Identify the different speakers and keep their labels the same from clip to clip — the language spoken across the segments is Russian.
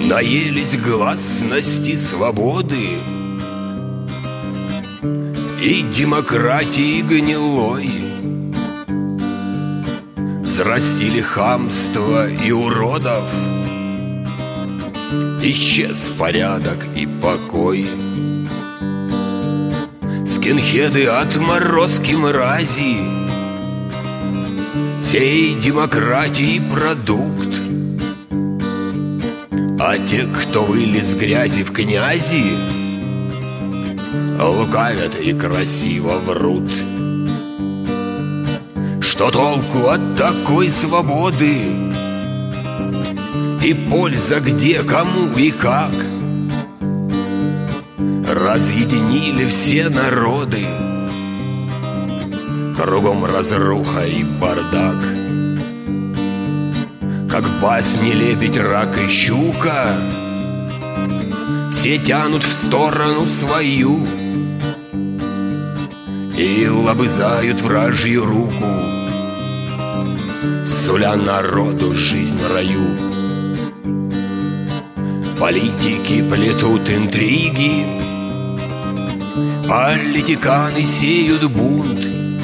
Speaker 1: Наелись гласности свободы и демократии гнилой. Взрастили хамство и уродов, исчез порядок и покой. Скинхеды отморозки мрази, сей демократии продукт. А те, кто вылез грязи в князи, лукавят и красиво врут. Что толку от такой свободы? И польза где, кому и как? Разъединили все народы, кругом разруха и бардак. Как в басне лебедь, рак и щука, все тянут в сторону свою и лобызают вражью руку, суля народу жизнь в раю. Политики плетут интриги, политиканы сеют бунт.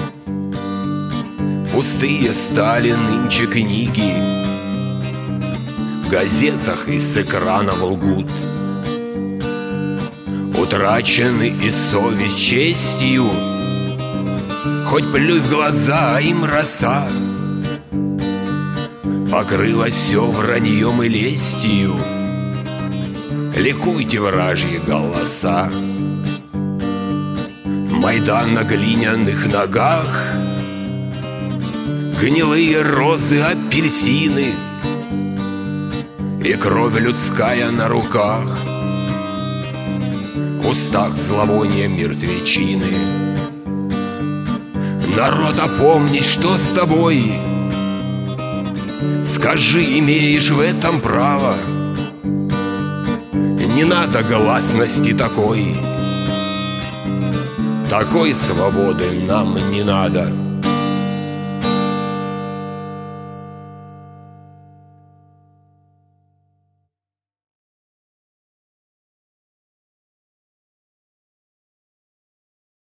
Speaker 1: Пустые стали нынче книги, в газетах и с экранов лгут. Утрачены и совесть честью, хоть плюй в глаза, им роса. Покрылось все враньем и лестью, ликуйте, вражьи голоса. Майдан на глиняных ногах, гнилые розы, апельсины и кровь людская на руках, в устах зловоние мертвечины. Народ, опомнись, что с тобой? Скажи, имеешь в этом право? Не надо гласности такой, такой свободы нам не надо.